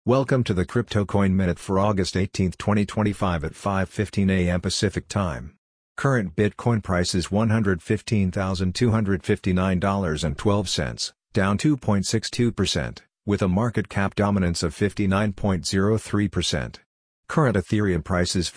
Welcome to the Crypto Coin Minute for August 18, 2025 at 5:15 a.m. Pacific Time. Current Bitcoin price is $115,259.12, down 2.62%, with a market cap dominance of 59.03%. Current Ethereum price is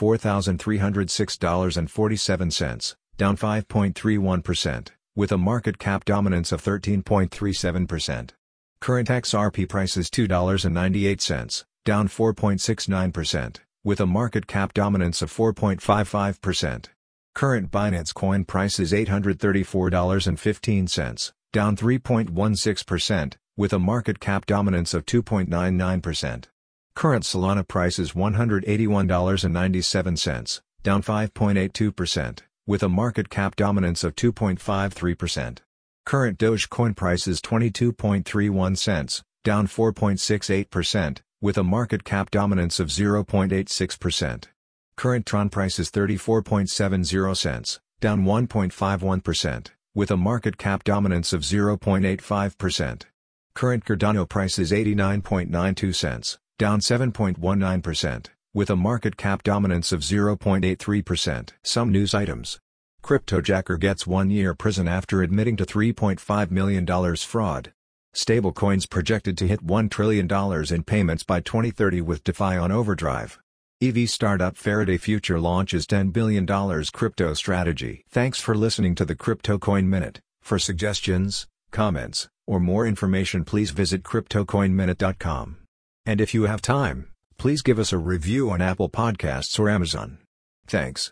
$4,306.47, down 5.31%, with a market cap dominance of 13.37%. Current XRP price is $2.98, down 4.69%, with a market cap dominance of 4.55%. Current Binance Coin price is $834.15, down 3.16%, with a market cap dominance of 2.99%. Current Solana price is $181.97, down 5.82%, with a market cap dominance of 2.53%. Current Dogecoin price is 22.31 cents, down 4.68%, with a market cap dominance of 0.86%. Current Tron price is 34.70 cents, down 1.51%, with a market cap dominance of 0.85%. Current Cardano price is 89.92 cents, down 7.19%, with a market cap dominance of 0.83%. Some news items. CryptoJacker gets 1 year prison after admitting to $3.5 million fraud. Stablecoins projected to hit $1 trillion in payments by 2030 with DeFi on overdrive. EV startup Faraday Future launches $10 billion crypto strategy. Thanks for listening to the Crypto Coin Minute. For suggestions, comments, or more information, please visit CryptoCoinMinute.com. And if you have time, please give us a review on Apple Podcasts or Amazon. Thanks.